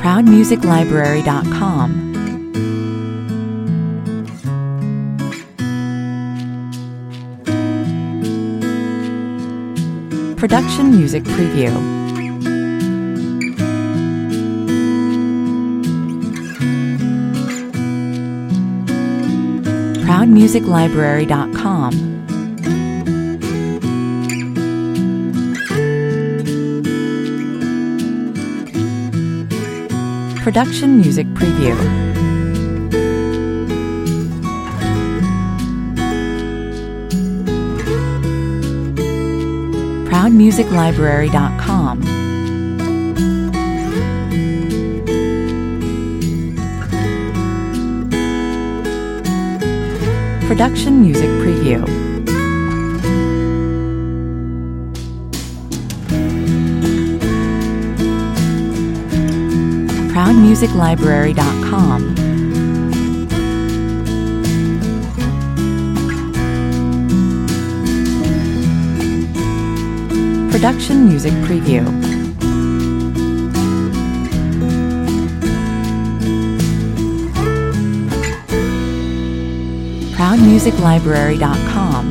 ProudMusicLibrary.com. Production Music Preview. ProudMusicLibrary.com. Production Music Preview. ProudMusicLibrary.com. Production Music Preview. ProudMusicLibrary.com. Production Music Preview. ProudMusicLibrary.com.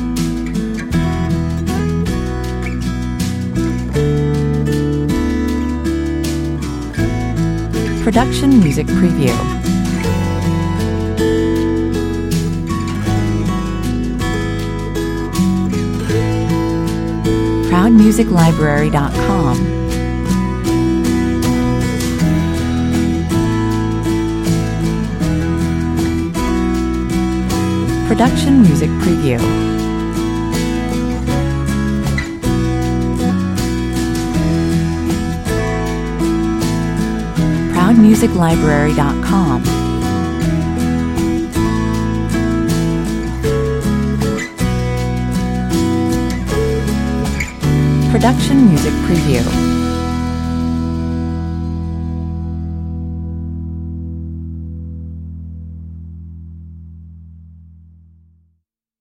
Production Music Preview. ProudMusicLibrary.com. Production Music Preview. ProudMusicLibrary.com. Production Music Preview.